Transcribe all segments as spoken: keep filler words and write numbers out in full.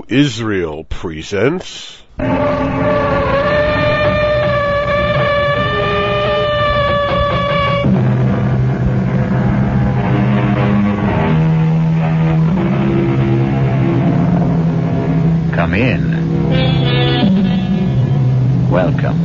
Israel presents Come in. Welcome.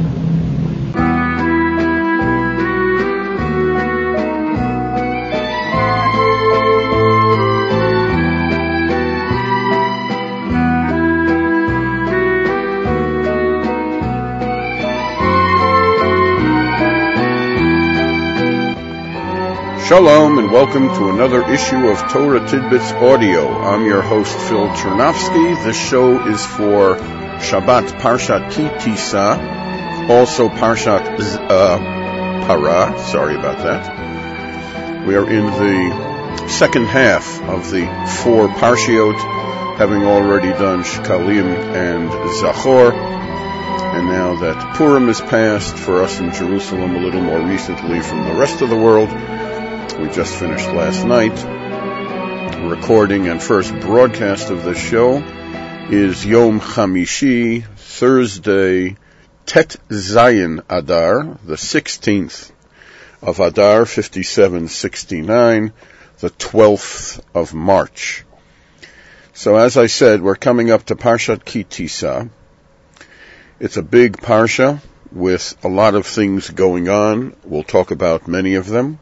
Shalom and welcome to another issue of Torah Tidbits Audio. I'm your host Phil Chernovsky. This show is for Shabbat Parshat Ki Tisa, also Parshat uh, Para. Sorry about that. We are in the second half of the four Parshiot, having already done Shekalim and Zachor. And now that Purim is passed for us in Jerusalem, a little more recently from the rest of the world, we just finished last night. Recording and first broadcast of this show is Yom Chamishi, Thursday, Tet Zayin Adar, the sixteenth of Adar, fifty-seven sixty-nine, the twelfth of March. So as I said, we're coming up to Parshat Ki Tisa. It's a big parsha with a lot of things going on. We'll talk about many of them.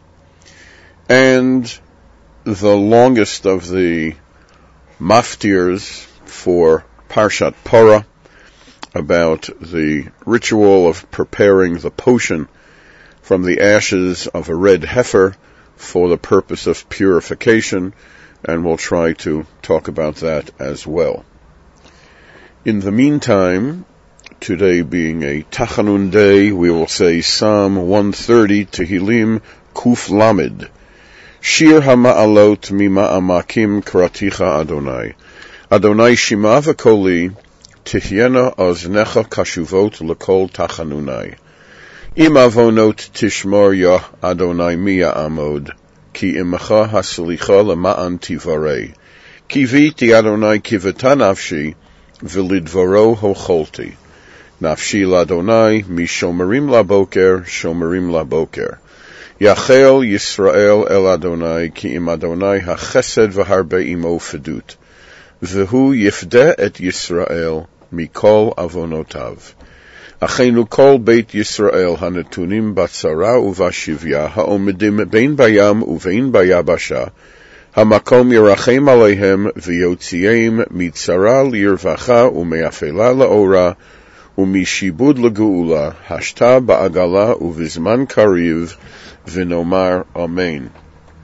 And the longest of the maftirs for Parshat Para, about the ritual of preparing the potion from the ashes of a red heifer for the purpose of purification, and we'll try to talk about that as well. In the meantime, today being a Tachanun day, we will say Psalm one thirty, Tehillim Kuf Lamed. Shir hama'alot mima'amakim karaticha Adonai. Adonai shima v'koli, tihyena oznecha kashuvot l'kol tachanunai. Im avonot tishmor yah Adonai miya amod, ki imacha haslicha lema'an tivarei. Kiviti Adonai kiveta nafshi, v'lidvaro hocholti. Nafshi l'Adonai, mishomerim laboker, shomerim laboker. Yachel Yisrael el Adonai, ki im Adonai hachesed v'harbe imo fedut. V'hu yifdeh et Yisrael mikol avonotav. Achenu kol beit Yisrael hanetunim batzara uvashivya haomedim bein bayam uvein bayabasha. Hamakom yirachem aleihem v'yotziim mitzara lirvacha umeafela laora umishibud legeula hashta ba'agala uvizman kariv Vinomar Amen.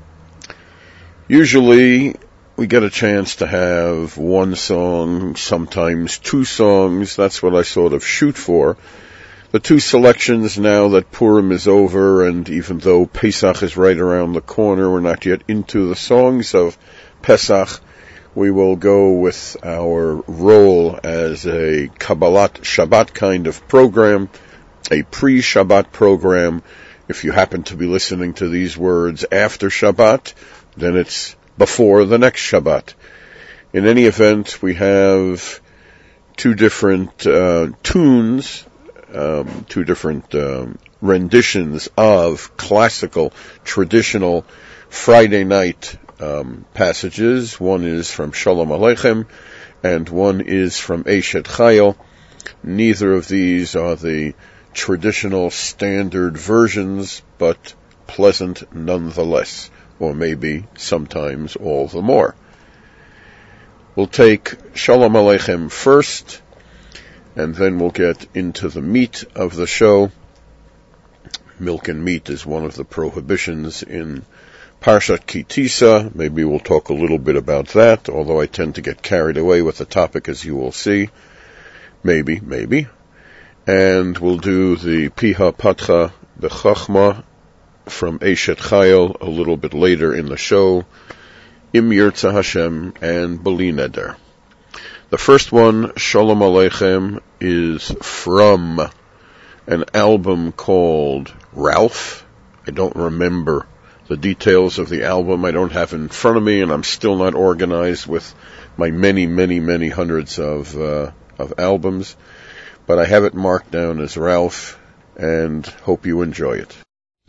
Usually we get a chance to have one song, sometimes two songs. That's what I sort of shoot for. The two selections now that Purim is over, and even though Pesach is right around the corner, we're not yet into the songs of Pesach. We will go with our role as a Kabbalat Shabbat kind of program, a pre-Shabbat program. If you happen to be listening to these words after Shabbat, then it's before the next Shabbat. In any event, we have two different uh, tunes, um, two different um, renditions of classical, traditional Friday night um, passages. One is from Shalom Aleichem, and one is from Eshet Chayil. Neither of these are the traditional standard versions, but pleasant nonetheless, or maybe sometimes all the more. We'll take Shalom Aleichem first, and then we'll get into the meat of the show. Milk and meat is one of the prohibitions in Parshat Ki Tisa. Maybe we'll talk a little bit about that, although I tend to get carried away with the topic, as you will see. Maybe, maybe. And we'll do the Piha Patcha Bechachma from Eshet Chayil a little bit later in the show, Im Yirtzeh Hashem and Bali Neder. The first one, Shalom Aleichem, is from an album called Ralph. I don't remember The details of the album I don't have in front of me, and I'm still not organized with my many, many, many hundreds of uh, of albums. But I have it marked down as Ralph, and hope you enjoy it.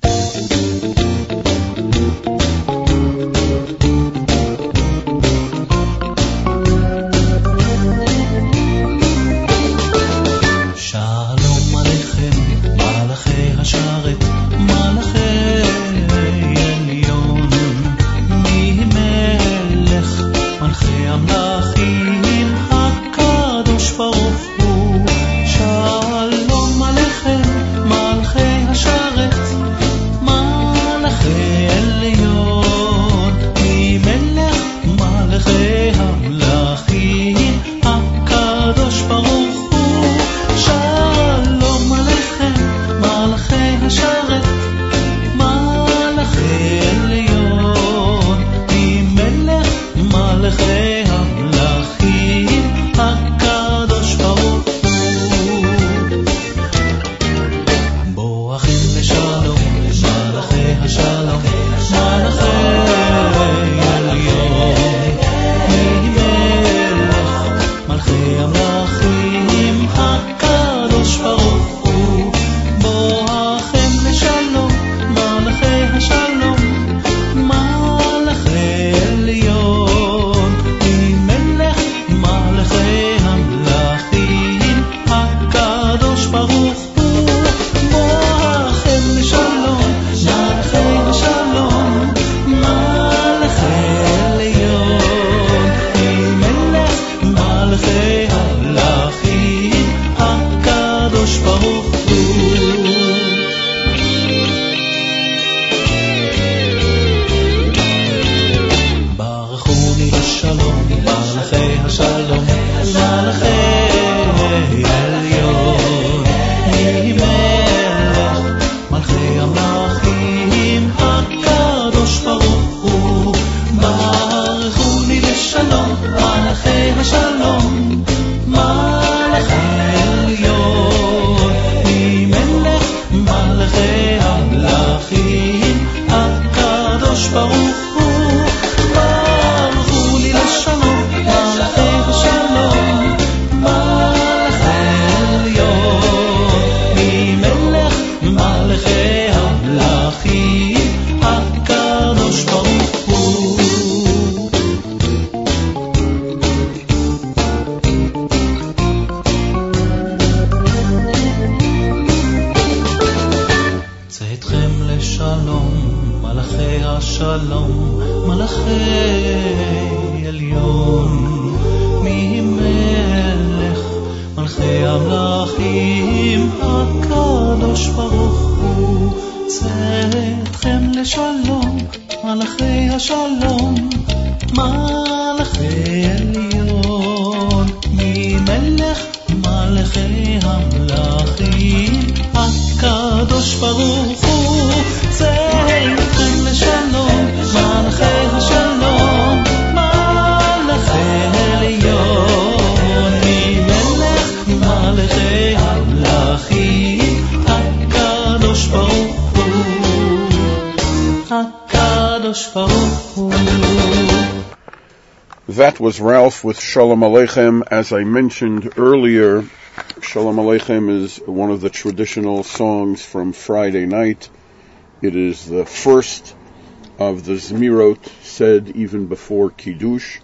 That was Ralph with Shalom Aleichem. As I mentioned earlier, Shalom Aleichem is one of the traditional songs from Friday night. It is the first of the Zmirot said even before Kiddush.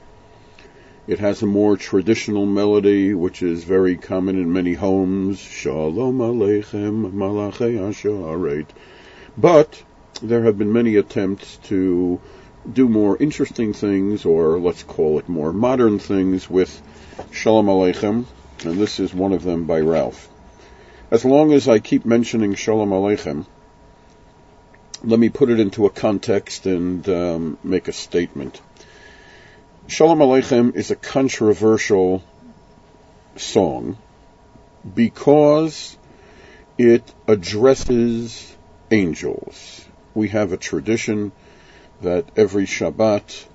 It has a more traditional melody, which is very common in many homes. Shalom Aleichem, Malachei Hasharet. But there have been many attempts to do more interesting things, or let's call it more modern things, with Shalom Aleichem, and this is one of them by Ralph. As long as I keep mentioning Shalom Aleichem, let me put it into a context and um, make a statement. Shalom Aleichem is a controversial song because it addresses angels. We have a tradition that every Shabbat,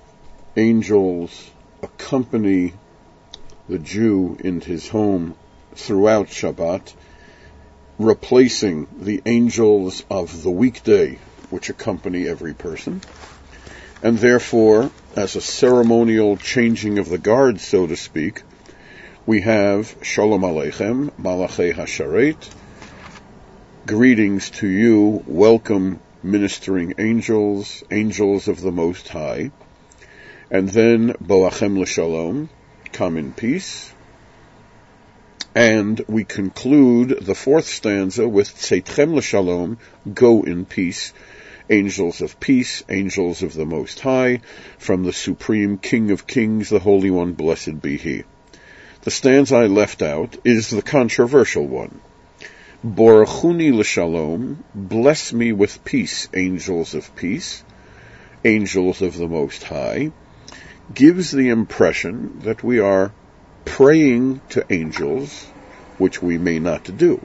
angels accompany the Jew in his home throughout Shabbat, replacing the angels of the weekday, which accompany every person. And therefore, as a ceremonial changing of the guard, so to speak, we have Shalom Aleichem, Malachei HaSharet, greetings to you, welcome ministering angels, angels of the Most High, and then Boachem L'Shalom, come in peace. And we conclude the fourth stanza with Tzeitchem L'Shalom, go in peace, angels of peace, angels of the Most High, from the Supreme King of Kings, the Holy One, blessed be He. The stanza I left out is the controversial one. Borachuni L'Shalom, bless me with peace, angels of peace, angels of the Most High, gives the impression that we are praying to angels, which we may not do.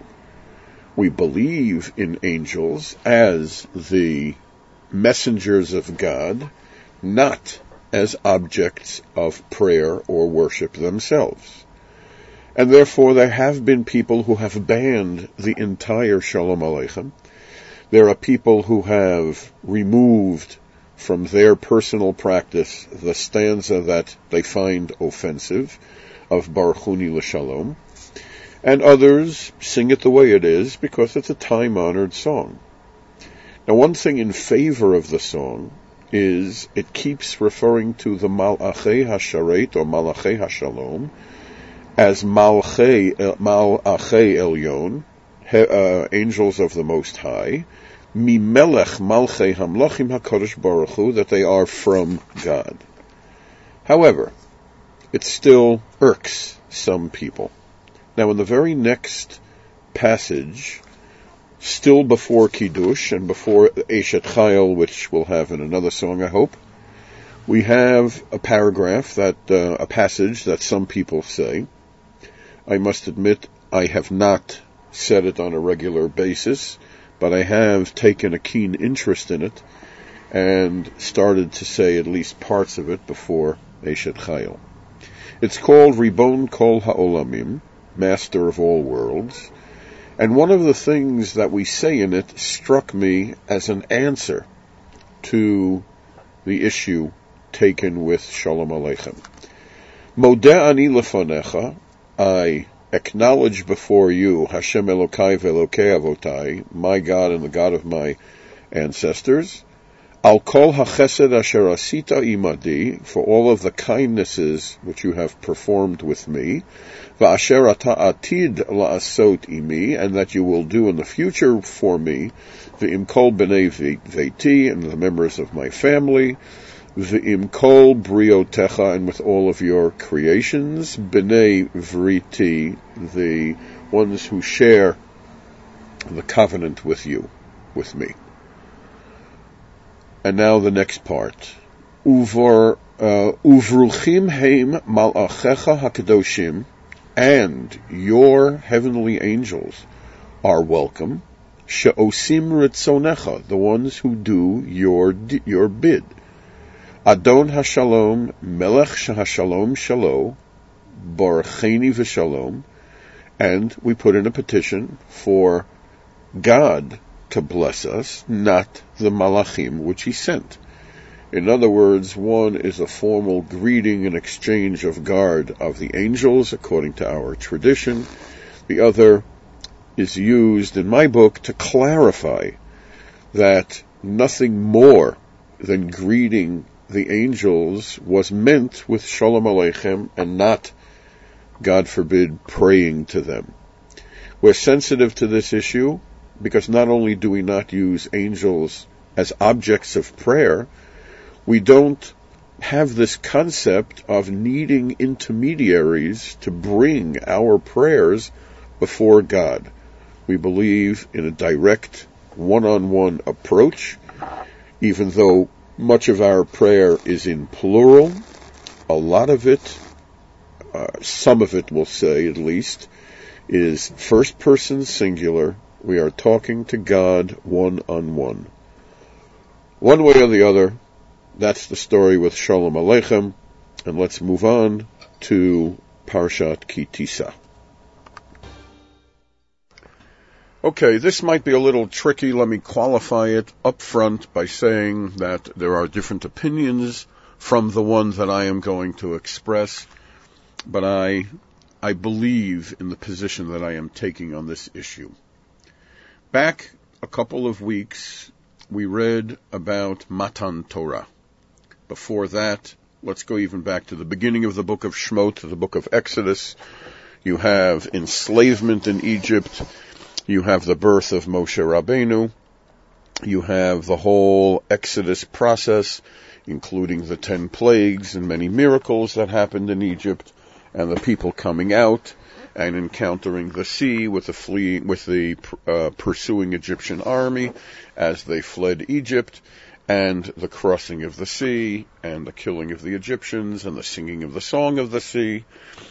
We believe in angels as the messengers of God, not as objects of prayer or worship themselves. And therefore there have been people who have banned the entire Shalom Aleichem. There are people who have removed from their personal practice the stanza that they find offensive of Barachuni L'Shalom, and others sing it the way it is because it's a time-honored song. Now, one thing in favor of the song is it keeps referring to the Malachei HaSharet or Malachei HaShalom as Malachei Malachei Elyon, uh, angels of the Most High, Mimelech Malchei Hamlachim HaKadosh Baruch Hu, that they are from God. However, it still irks some people. Now, in the very next passage, still before Kiddush and before Eshet Chayil, which we'll have in another song, I hope, we have a paragraph, that uh, a passage that some people say. I must admit, I have not said it on a regular basis, but I have taken a keen interest in it and started to say at least parts of it before Eshet Chayil. It's called Ribon Kol Ha'olamim, Master of All Worlds, and one of the things that we say in it struck me as an answer to the issue taken with Shalom Aleichem. Modeh ani lefanecha, I acknowledge before you, Hashem Elokai ve'Elokei Avotai, my God and the God of my ancestors, Al kol hachesed asher asita imadi, for all of the kindnesses which you have performed with me, va'asher ata atid la'asot imi, and that you will do in the future for me, v'im kol b'nei veiti, and the members of my family, v'im kol briotecha, and with all of your creations, b'nei vriti, the ones who share the covenant with you, with me. And now the next part. Uvor uvruchim heim malachecha hakadoshim, and your heavenly angels are welcome. She'osim ritzonecha, the ones who do your your bid. Adon hashalom, melech shahashalom shalo, baracheni v'shalom, and we put in a petition for God to bless us, not the malachim which he sent. In other words, one is a formal greeting and exchange of guard of the angels, according to our tradition. The other is used in my book to clarify that nothing more than greeting the angels was meant with Shalom Aleichem and not, God forbid, praying to them. We're sensitive to this issue because not only do we not use angels as objects of prayer, we don't have this concept of needing intermediaries to bring our prayers before God. We believe in a direct, one-on-one approach, even though much of our prayer is in plural. A lot of it, uh, some of it we'll say at least, is first person singular. We are talking to God one-on-one. One way or the other, that's the story with Shalom Aleichem, and let's move on to Parshat Ki Tisa. Okay, this might be a little tricky. Let me qualify it up front by saying that there are different opinions from the one that I am going to express, but I, I believe in the position that I am taking on this issue. Back a couple of weeks, we read about Matan Torah. Before that, let's go even back to the beginning of the book of Shmot, to the book of Exodus. You have enslavement in Egypt. You have the birth of Moshe Rabbeinu. You have the whole Exodus process, including the ten plagues and many miracles that happened in Egypt, and the people coming out and encountering the sea with the fleeing, with the uh, pursuing Egyptian army as they fled Egypt, and the crossing of the sea, and the killing of the Egyptians, and the singing of the song of the sea,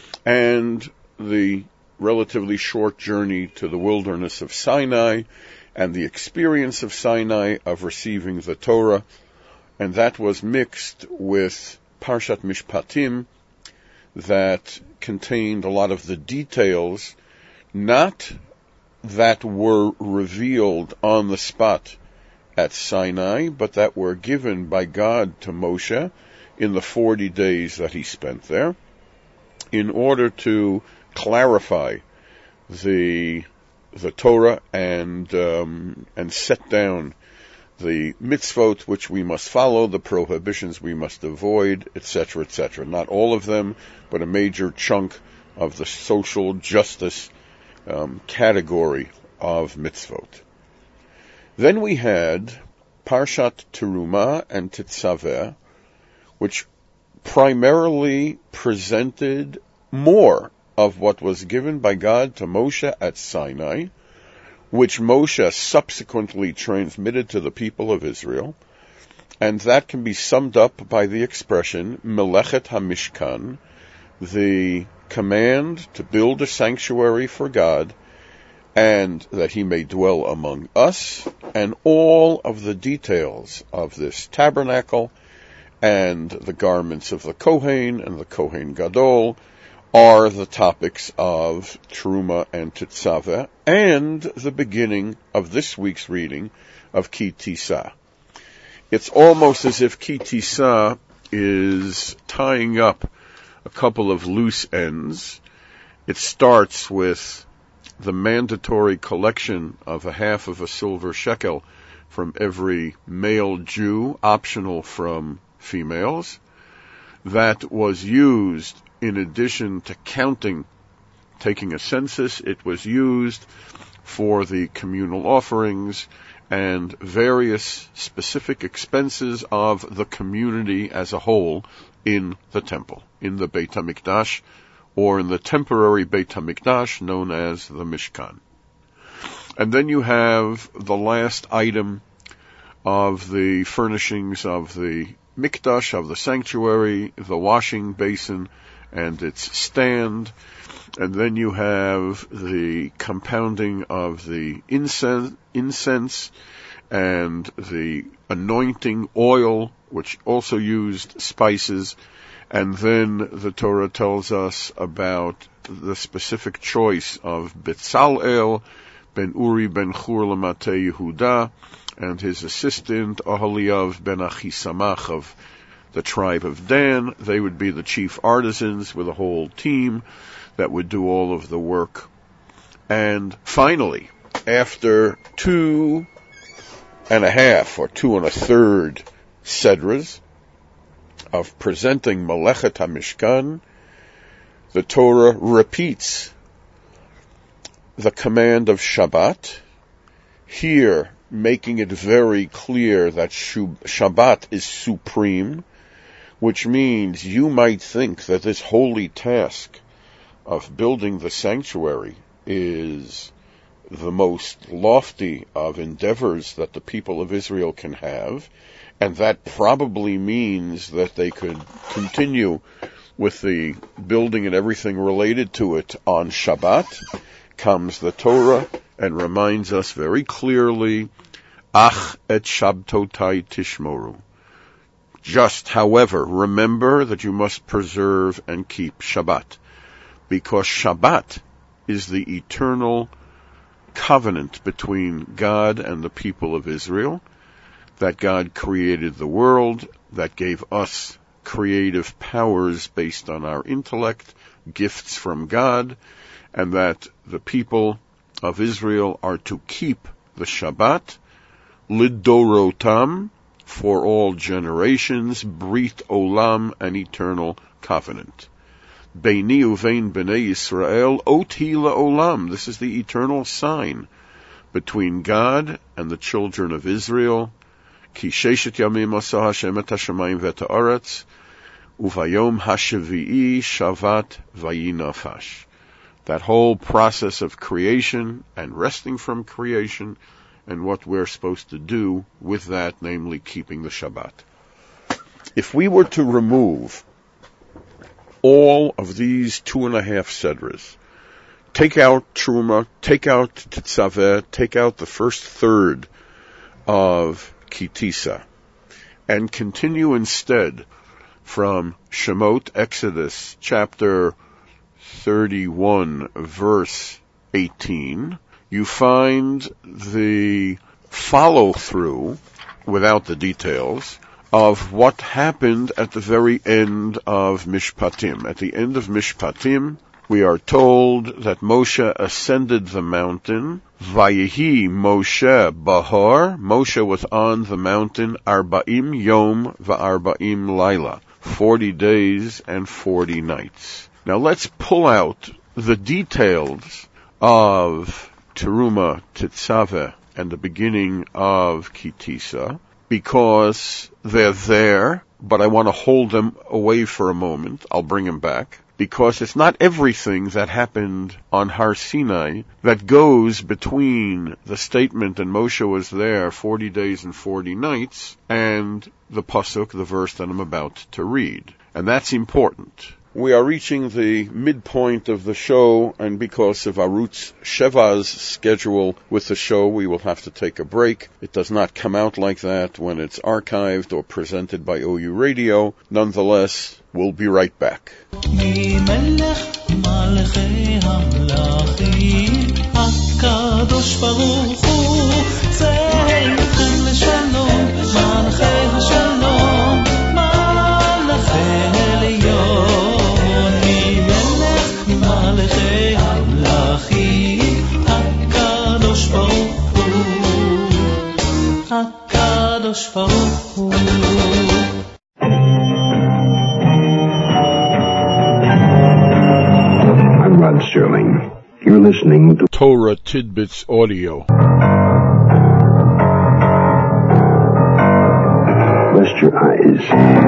and the relatively short journey to the wilderness of Sinai, and the experience of Sinai of receiving the Torah, and that was mixed with Parshat Mishpatim that contained a lot of the details, not that were revealed on the spot at Sinai, but that were given by God to Moshe in the forty days that he spent there, in order to clarify the the Torah and um, and set down the mitzvot which we must follow, the prohibitions we must avoid, et cetera, et cetera. Not all of them, but a major chunk of the social justice um, category of mitzvot. Then we had Parshat Teruma and Tetzaveh, which primarily presented more of what was given by God to Moshe at Sinai, which Moshe subsequently transmitted to the people of Israel, and that can be summed up by the expression Melechet HaMishkan, the command to build a sanctuary for God, and that he may dwell among us, and all of the details of this tabernacle, and the garments of the Kohen and the Kohen Gadol, are the topics of Teruma and Tetzaveh, and the beginning of this week's reading of Ki Tisa. It's almost as if Ki Tisa is tying up a couple of loose ends. It starts with the mandatory collection of a half of a silver shekel from every male Jew, optional from females, that was used in addition to counting, taking a census. It was used for the communal offerings and various specific expenses of the community as a whole in the temple, in the Beit HaMikdash, or in the temporary Beit HaMikdash known as the Mishkan. And then you have the last item of the furnishings of the Mikdash, of the sanctuary, the washing basin and its stand, and then you have the compounding of the incense, incense and the anointing oil, which also used spices, and then the Torah tells us about the specific choice of Betzalel, ben Uri ben Chur Lamate Yehuda, and his assistant Oholiav ben Achisamach of the tribe of Dan. They would be the chief artisans with a whole team that would do all of the work. And finally, after two and a half or two and a third sedras of presenting Melechet HaMishkan, the Torah repeats the command of Shabbat, here making it very clear that Shabbat is supreme, which means you might think that this holy task of building the sanctuary is the most lofty of endeavors that the people of Israel can have, and that probably means that they could continue with the building and everything related to it on Shabbat. Comes the Torah and reminds us very clearly, Ach et Shabtotai Tishmoru. Just, however, remember that you must preserve and keep Shabbat, because Shabbat is the eternal covenant between God and the people of Israel, that God created the world, that gave us creative powers based on our intellect, gifts from God, and that the people of Israel are to keep the Shabbat, lidorotam, for all generations, brit olam, an eternal covenant. Beini uvein b'nei Yisrael, ot hi la'olam. This is the eternal sign between God and the children of Israel. Ki sheshet yamim asa Hashem et hashamayim v'et ha'aretz, uvayom hashevi'i shavat vayinafash. That whole process of creation and resting from creation, and what we're supposed to do with that, namely keeping the Shabbat. If we were to remove all of these two and a half sedras, take out Truma, take out Tetzaveh, take out the first third of Kitisa, and continue instead from Shemot, Exodus, chapter thirty-one, verse eighteen, you find the follow-through, without the details, of what happened at the very end of Mishpatim. At the end of Mishpatim, we are told that Moshe ascended the mountain. Vayehi Moshe Bahar. Moshe was on the mountain Arba'im Yom Va'arba'im Laila. Forty days and forty nights. Now let's pull out the details of Teruma, Tetzaveh, and the beginning of Kitisa, because they're there, but I want to hold them away for a moment. I'll bring them back, because it's not everything that happened on Har Sinai that goes between the statement and Moshe was there forty days and forty nights and the pasuk, the verse that I'm about to read. And that's important. We are reaching the midpoint of the show, and because of Arutz Sheva's schedule with the show, we will have to take a break. It does not come out like that when it's archived or presented by O U Radio. Nonetheless, we'll be right back. I'm Rod Sterling. You're listening to Torah Tidbits Audio. Rest your eyes.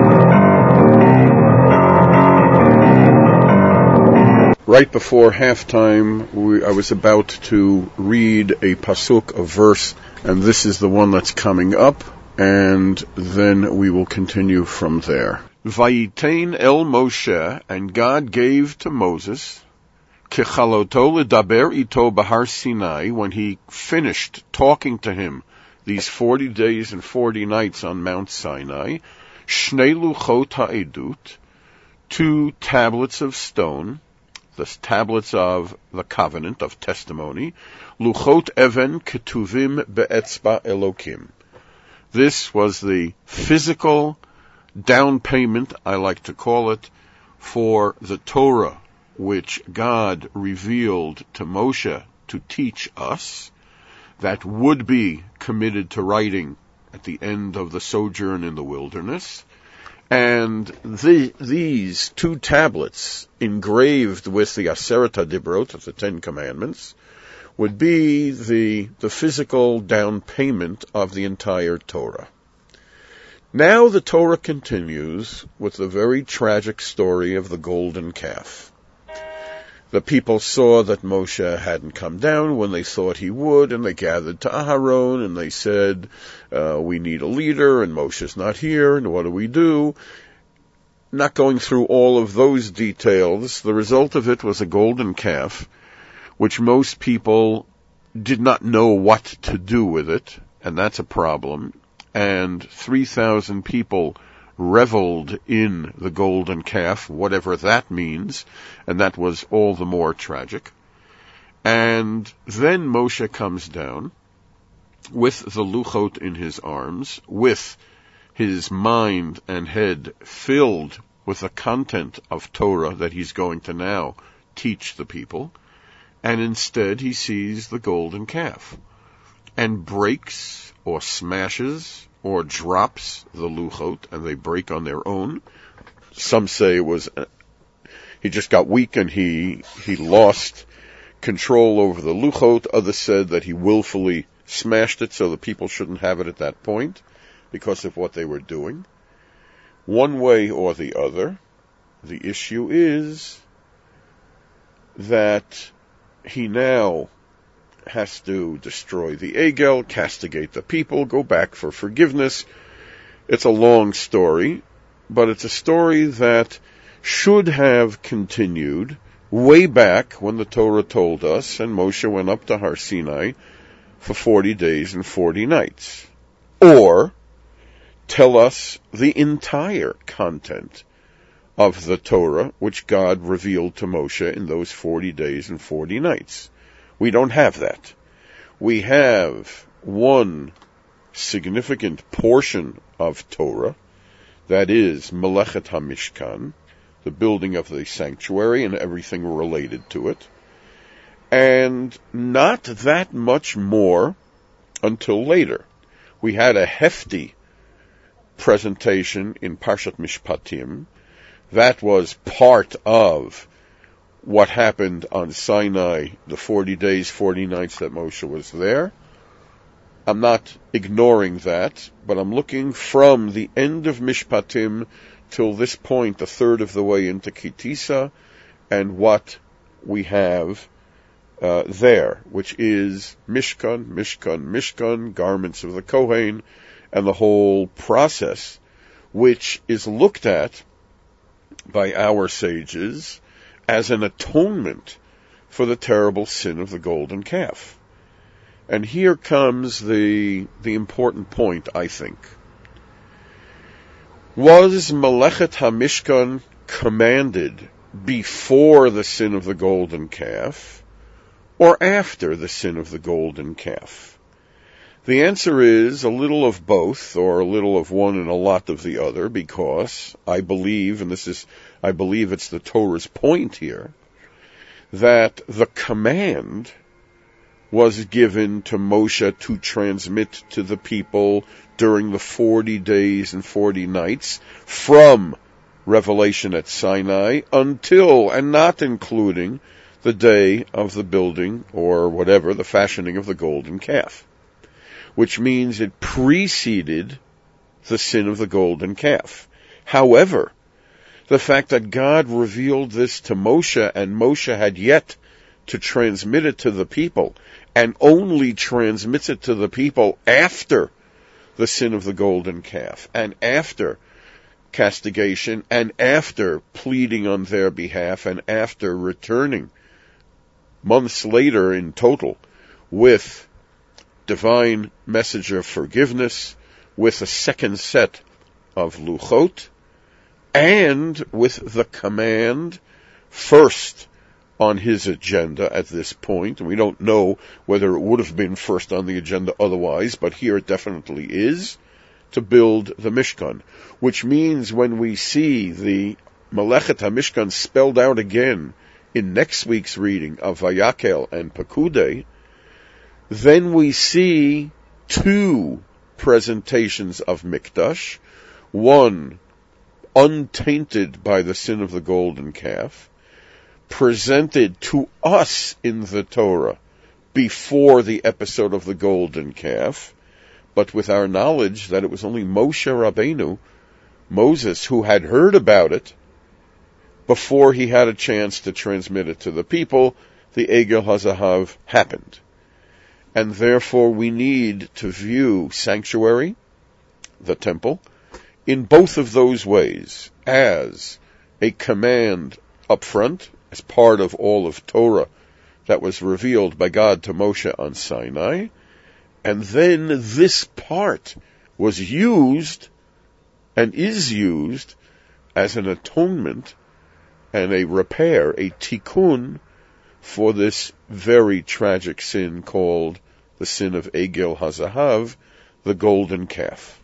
Right before halftime, we, I was about to read a pasuk, a verse, and this is the one that's coming up, and then we will continue from there. Vayitain el Moshe, and God gave to Moses, kechaloto ledaber ito bahar Sinai, when he finished talking to him these forty days and forty nights on Mount Sinai, shnei luchot ha'edut, two tablets of stone, the tablets of the covenant of testimony, luchot even ketuvim be'etzba Elokim. This was the physical down payment, I like to call it, for the Torah which God revealed to Moshe to teach us, that would be committed to writing at the end of the sojourn in the wilderness. And the, these two tablets, engraved with the Aseret HaDibrot of the Ten Commandments, would be the, the physical down payment of the entire Torah. Now the Torah continues with the very tragic story of the golden calf. The people saw that Moshe hadn't come down when they thought he would, and they gathered to Aharon, and they said, uh, we need a leader, and Moshe's not here, and what do we do? Not going through all of those details, the result of it was a golden calf, which most people did not know what to do with it, and that's a problem, and three thousand people reveled in the golden calf, whatever that means, and that was all the more tragic. And then Moshe comes down with the Luchot in his arms, with his mind and head filled with the content of Torah that he's going to now teach the people, and instead he sees the golden calf and breaks or smashes or drops the Luchot, and they break on their own. Some say it was uh, he just got weak and he he lost control over the Luchot. Others said that he willfully smashed it so the people shouldn't have it at that point because of what they were doing. One way or the other, the issue is that he now has to destroy the Egel, castigate the people, go back for forgiveness. It's a long story, but it's a story that should have continued way back when the Torah told us, and Moshe went up to Har Sinai for forty days and forty nights. Or tell us the entire content of the Torah which God revealed to Moshe in those forty days and forty nights. We don't have that. We have one significant portion of Torah, that is Melechet HaMishkan, the building of the sanctuary and everything related to it, and not that much more until later. We had a hefty presentation in Parshat Mishpatim. That was part of what happened on Sinai, the forty days, forty nights that Moshe was there. I'm not ignoring that, but I'm looking from the end of Mishpatim till this point, a third of the way into Kitisa, and what we have uh, there, which is Mishkan, Mishkan, Mishkan, garments of the Kohen, and the whole process, which is looked at by our sages as an atonement for the terrible sin of the golden calf. And here comes the the important point, I think. Was Melechet HaMishkan commanded before the sin of the golden calf, or after the sin of the golden calf? The answer is a little of both, or a little of one and a lot of the other, because I believe, and this is, I believe it's the Torah's point here, that the command was given to Moshe to transmit to the people during the forty days and forty nights from revelation at Sinai until, and not including, the day of the building, or whatever, the fashioning of the golden calf, which means it preceded the sin of the golden calf. However, the fact that God revealed this to Moshe, and Moshe had yet to transmit it to the people, and only transmits it to the people after the sin of the golden calf, and after castigation, and after pleading on their behalf, and after returning months later in total with divine message of forgiveness, with a second set of luchot, and with the command first on his agenda at this point. And we don't know whether it would have been first on the agenda otherwise, but here it definitely is, to build the Mishkan, which means when we see the Melechet HaMishkan spelled out again in next week's reading of Vayakel and Pekudei, then we see two presentations of Mikdash, one untainted by the sin of the golden calf, presented to us in the Torah before the episode of the golden calf, but with our knowledge that it was only Moshe Rabbeinu, Moses, who had heard about it before he had a chance to transmit it to the people. The Egel HaZahav happened. And therefore we need to view sanctuary, the temple, in both of those ways, as a command up front, as part of all of Torah that was revealed by God to Moshe on Sinai, and then this part was used and is used as an atonement and a repair, a tikkun, for this very tragic sin called the sin of Egel HaZahav, the golden calf.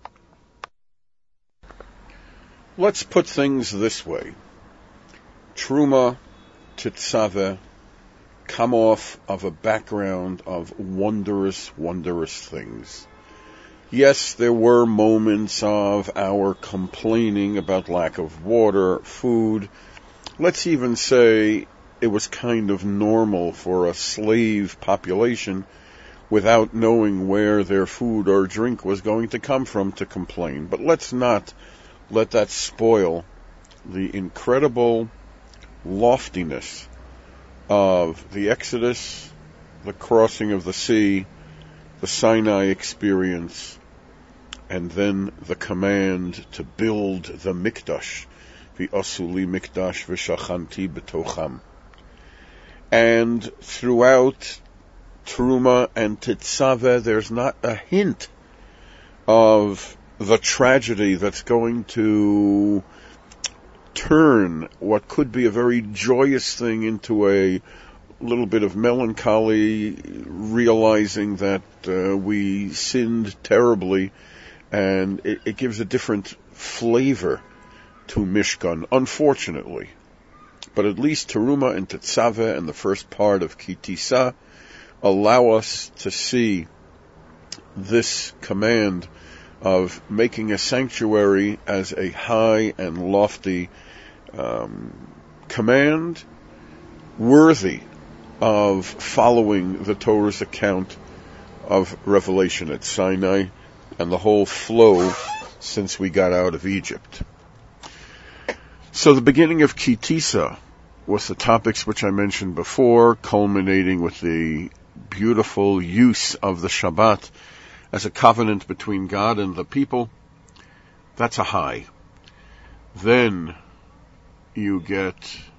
Let's put things this way. Truma, Tetzaveh, come off of a background of wondrous, wondrous things. Yes, there were moments of our complaining about lack of water, food. Let's even say it was kind of normal for a slave population, without knowing where their food or drink was going to come from, to complain. But let's not let that spoil the incredible loftiness of the Exodus, the crossing of the sea, the Sinai experience, and then the command to build the Mikdash, V'asu li Mikdash v'shachanti b'tocham. And throughout Truma and Tetzaveh, there's not a hint of the tragedy that's going to turn what could be a very joyous thing into a little bit of melancholy, realizing that uh, we sinned terribly, and it, it gives a different flavor to Mishkan, unfortunately. But at least Teruma and Tetzaveh and the first part of Ki Tisa allow us to see this command of making a sanctuary as a high and lofty um, command worthy of following the Torah's account of Revelation at Sinai and the whole flow since we got out of Egypt. So the beginning of Ki Tisa was the topics which I mentioned before, culminating with the beautiful use of the Shabbat as a covenant between God and the people. That's a high. Then you get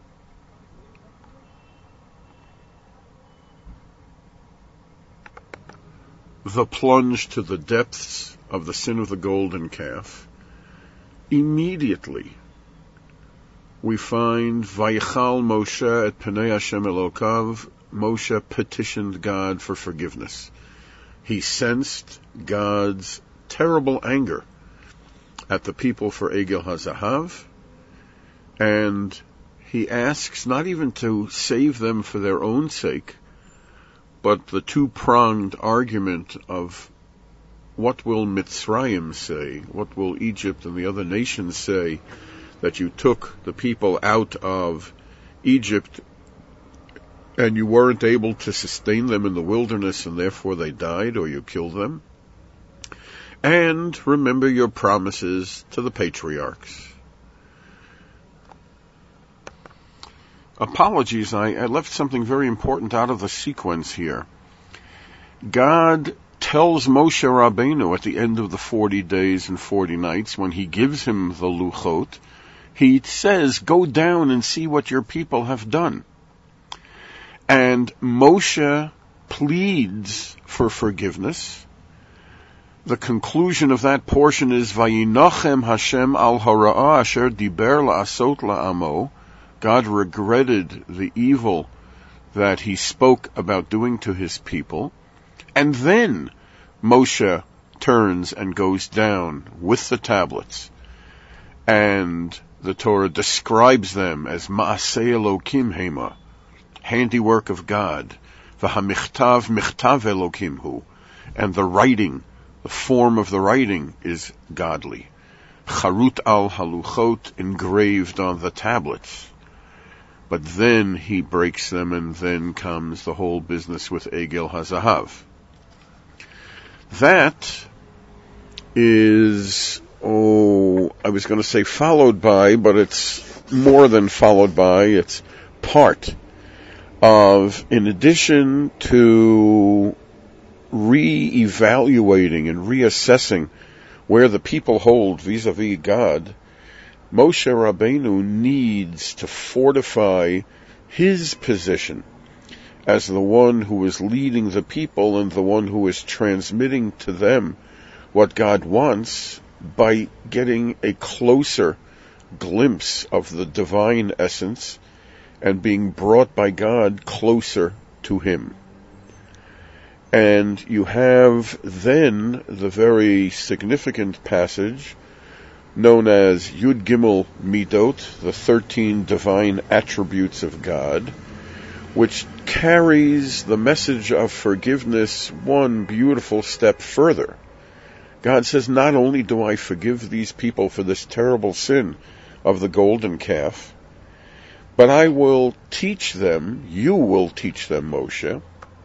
the plunge to the depths of the sin of the golden calf. Immediately we find Vayichal Moshe et Penei Hashem Elokav. Moshe petitioned God for forgiveness. He sensed God's terrible anger at the people for Egel HaZahav, and he asks not even to save them for their own sake, but the two-pronged argument of what will Mitzrayim say, what will Egypt and the other nations say, that you took the people out of Egypt and you weren't able to sustain them in the wilderness and therefore they died or you killed them. And remember your promises to the patriarchs. Apologies, I, I left something very important out of the sequence here. God tells Moshe Rabbeinu at the end of the forty days and forty nights, when he gives him the Luchot, he says, go down and see what your people have done. And Moshe pleads for forgiveness. The conclusion of that portion is, Vayinachem Hashem al hara'ah asher diber la'asot la'amo. God regretted the evil that he spoke about doing to his people. And then Moshe turns and goes down with the tablets. And the Torah describes them as Ma'aseh Elokim Hema, handiwork of God. V'hamichtav michtav Elokim hu. And the writing, the form of the writing is godly. Charut al haluchot, engraved on the tablets. But then he breaks them, and then comes the whole business with Egel HaZahav. That is, oh, I was going to say followed by, but it's more than followed by. It's part of, in addition to re-evaluating and reassessing where the people hold vis-a-vis God, Moshe Rabbeinu needs to fortify his position as the one who is leading the people and the one who is transmitting to them what God wants, by getting a closer glimpse of the divine essence and being brought by God closer to Him. And you have then the very significant passage known as Yud Gimel Midot, the thirteen divine attributes of God, which carries the message of forgiveness one beautiful step further. God says, not only do I forgive these people for this terrible sin of the golden calf, but I will teach them, you will teach them, Moshe,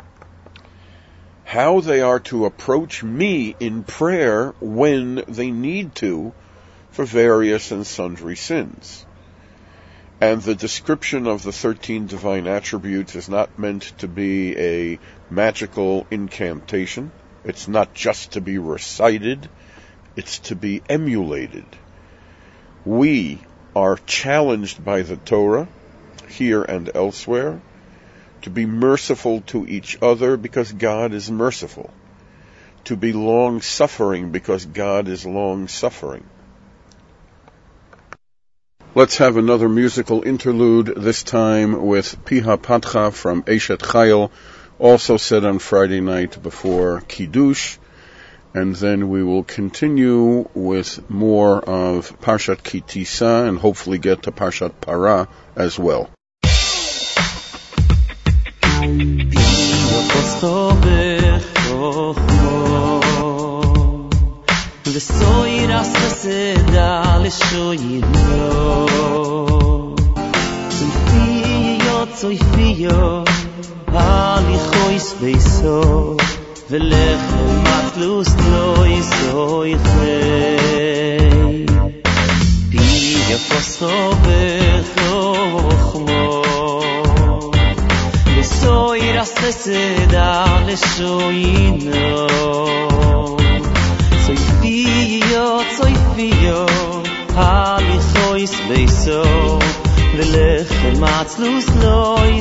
how they are to approach me in prayer when they need to for various and sundry sins. And the description of the thirteen divine attributes is not meant to be a magical incantation. It's not just to be recited. It's to be emulated. We are challenged by the Torah, here and elsewhere, to be merciful to each other because God is merciful, to be long-suffering because God is long-suffering. Let's have another musical interlude, this time with Piha Patcha from Eshet Chayil, also said on Friday night before Kiddush, and then we will continue with more of Parshat Ki Tisa and hopefully get to Parshat Para as well. וסויר הססדה לשוינו צויפיו צויפיו הליכויס ביסו ולחם מצלוס לא יסוי חי פיה פוסו בחוכמו וסויר הססדה לשוינו Soifio, Soifio, halichois beiso, velechem atzlus loi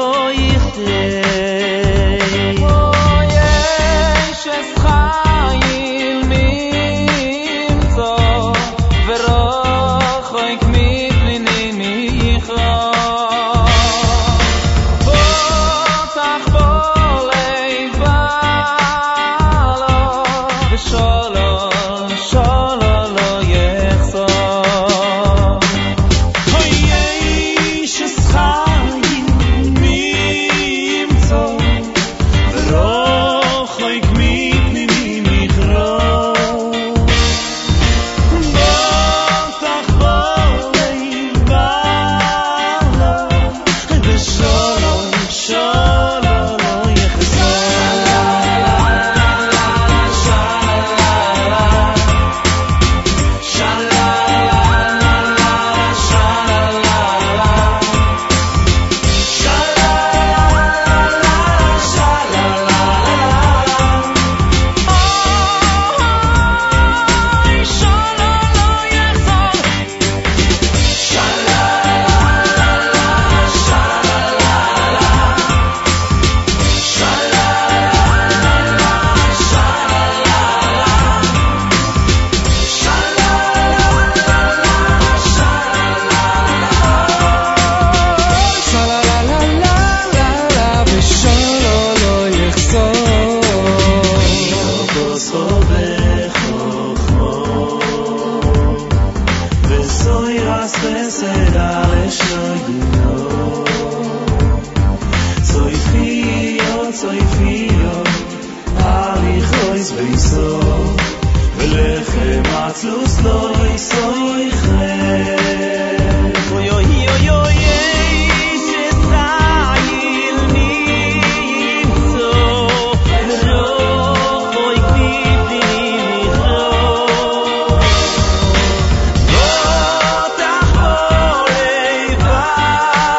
soichei. Oh, yesh es chayil mimzo, verochoik mitlini micho. Botach bolei valo, v'shol Bye.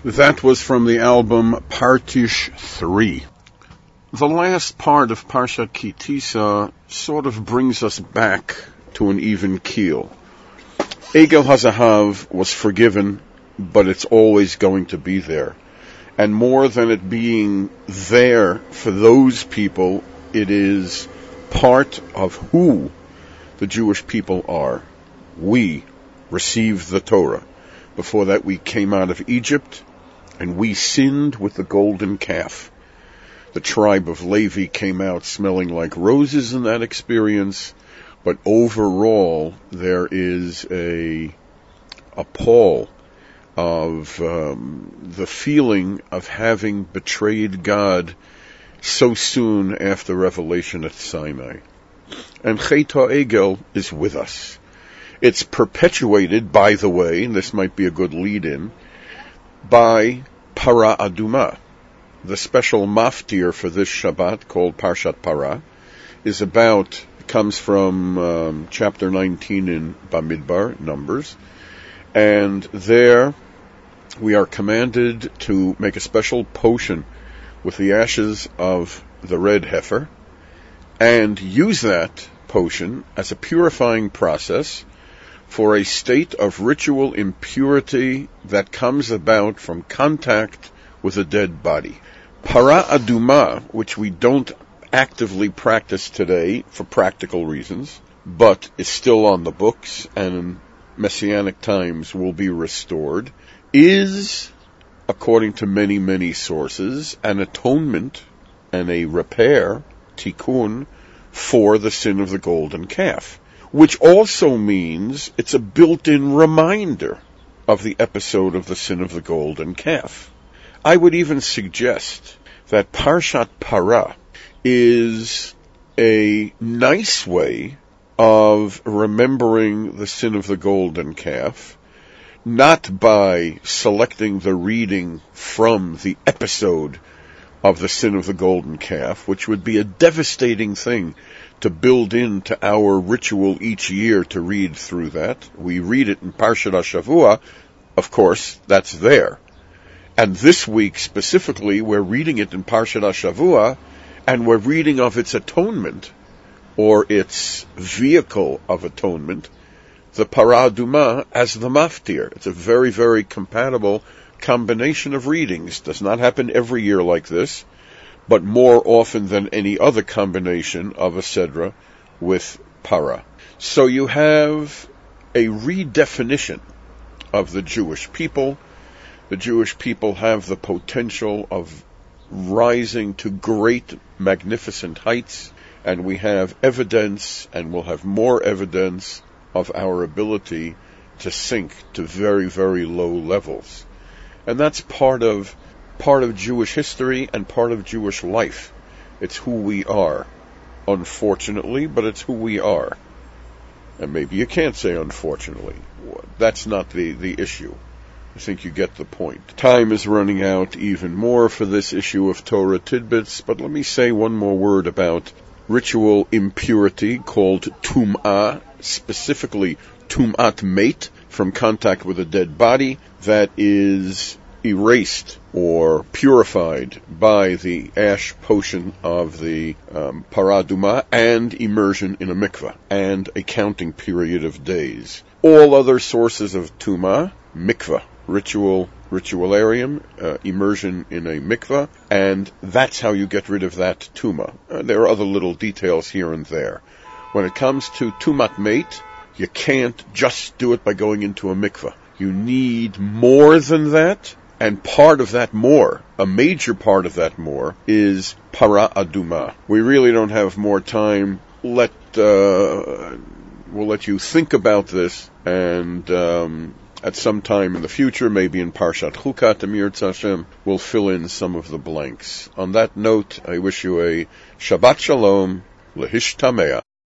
That was from the album Partish three. The last part of Parshat Ki Tisa sort of brings us back to an even keel. Egel HaZahav was forgiven, but it's always going to be there. And more than it being there for those people, it is part of who the Jewish people are. We received the Torah. Before that, we came out of Egypt, and we sinned with the golden calf. The tribe of Levi came out smelling like roses in that experience, but overall, there is a, a pall of um, the feeling of having betrayed God so soon after revelation at Sinai. And Chet HaEgel is with us. It's perpetuated, by the way, and this might be a good lead-in, by Para Aduma. The special maftir for this Shabbat, called Parshat Para, is about, comes from um, chapter nineteen in Bamidbar, Numbers, and there we are commanded to make a special potion with the ashes of the red heifer and use that potion as a purifying process for a state of ritual impurity that comes about from contact with a dead body. Para Aduma, which we don't actively practice today for practical reasons, but is still on the books and in Messianic times will be restored, is, according to many, many sources, an atonement and a repair, tikkun, for the sin of the golden calf, which also means it's a built-in reminder of the episode of the sin of the golden calf. I would even suggest that Parshat Para is a nice way of remembering the sin of the golden calf, not by selecting the reading from the episode of the sin of the golden calf, which would be a devastating thing to build into our ritual each year to read through that. We read it in Parshat HaShavua, of course, that's there. And this week specifically, we're reading it in Parshat HaShavua, and we're reading of its atonement, or its vehicle of atonement, the Para Aduma, as the maftir. It's a very, very compatible combination of readings. Does not happen every year like this, but more often than any other combination of a Sedra with Para. So you have a redefinition of the Jewish people. The Jewish people have the potential of rising to great, magnificent heights, and we have evidence, and we'll have more evidence, of our ability to sink to very, very low levels. And that's part of part of Jewish history and part of Jewish life. It's who we are, unfortunately, but it's who we are. And maybe you can't say unfortunately. That's not the, the issue. I think you get the point. Time is running out even more for this issue of Torah Tidbits, but let me say one more word about ritual impurity called tum'ah, specifically tum'at mate, from contact with a dead body, that is erased or purified by the ash potion of the um, Para Aduma and immersion in a mikveh, and a counting period of days. All other sources of tum'ah, mikveh, ritual, ritualarium, uh, immersion in a mikveh, and that's how you get rid of that tumah. Uh, there are other little details here and there. When it comes to tumat mate, you can't just do it by going into a mikveh. You need more than that, and part of that more, a major part of that more, is Para Aduma. We really don't have more time. Let, uh, we'll let you think about this, and, um, at some time in the future, maybe in Parshat Chukat, Amir Tzashem, we'll fill in some of the blanks. On that note, I wish you a Shabbat Shalom, Lehishtamea.